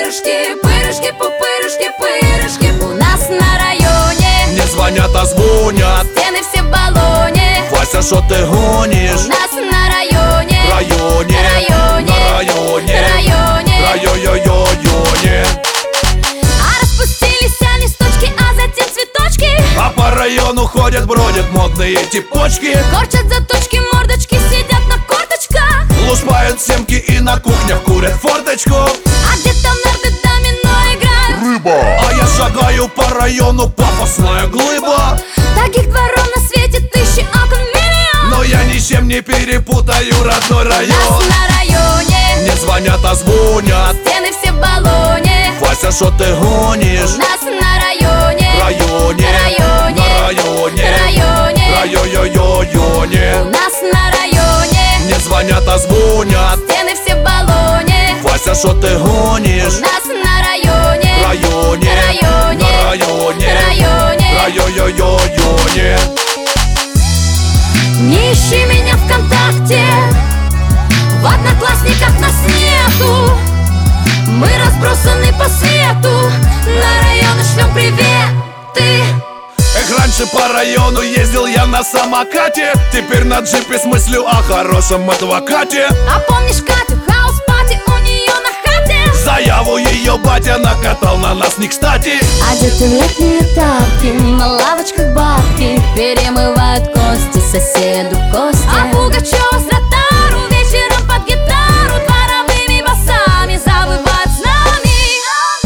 пупырышки, пырышки, пупырышки, пырышки. У нас на районе не звонят, а звонят. стены все в баллоне. Вася, что ты гонишь? У нас на районе, Районе, районе, на районе, районе. районе. А распустились листочки, а затем цветочки. А по району ходят, бродят модные типочки. Корчат заточки, мордочки, сидят на корточках. Лушпают семки и на кухнях курят форточку. А где-то в нарды домино играют. Рыба! А я шагаю по району, пафосная глыба. Таких дворов на свете тысячи, окон миллион. Но я ничем не перепутаю родной У нас район. на районе Не звонят, а звонят. стены все в баллоне. Вася, что ты гонишь? У нас на районе, Районе, районе, на районе, районе. районе. У нас на районе Не звонят, а звонят. стены все в баллоне. Вася, что ты гонишь? У нас на районе, Районе, районе, на районе, районе. Не ищи меня ВКонтакте, в Одноклассниках нас нету. Мы разбросаны по свету, на районы шлем приветы. Эх, раньше по району ездил я на самокате. Теперь на джипе с мыслью о хорошем адвокате. А помнишь Катю, хаус-пати у нее на хате? Заяву ее батя накатал на нас не кстати. Одеты в летние тапки, на лавочках бабки перемывают кости соседу кости. А Пугачева с Ротару вечером под гитару дворовыми басами завывают с нами.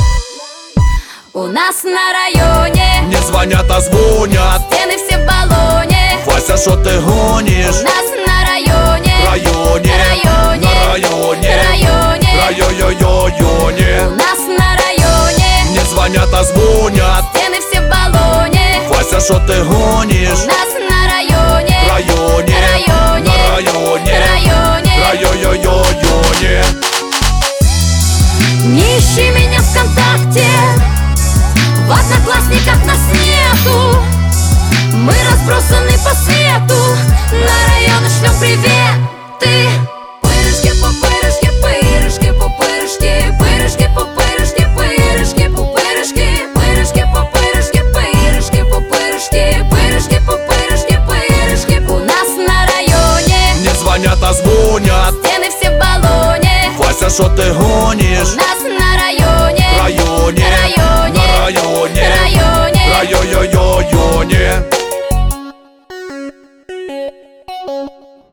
У нас на районе Не звонят, а звонят. стены все в баллоне. Вася, что ты гонишь? У нас на районе, Районе, районе, на районе, районе. У нас на районе Не звонят, а звонят. стены все в баллоне. Вася, что ты гонишь? У нас на районе, Районе, районе, на районе, районе. Не ищи меня ВКонтакте, в Одноклассниках нас нету. Мы разбросаны по свету, на районы шлем приветы.